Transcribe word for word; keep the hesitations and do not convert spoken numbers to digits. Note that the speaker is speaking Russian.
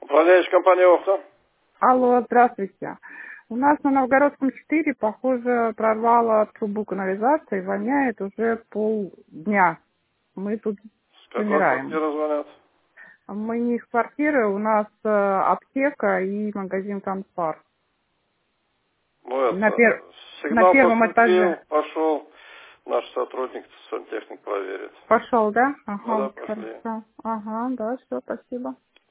Управляющая компания «Охта». Алло, здравствуйте. У нас на Новгородском четыре, похоже, прорвало трубу канализации, воняет уже полдня. Мы тут С какой помираем. квартиры звонят? Мы не из квартиры, у нас э, аптека и магазин «Транспар». Ну, На, это, пер... на сигнал первом поступил, этаже. пошел, наш сотрудник, сантехник проверит. Пошел, да? Ну да, Ага, пошли. хорошо. Ага, да, все, спасибо.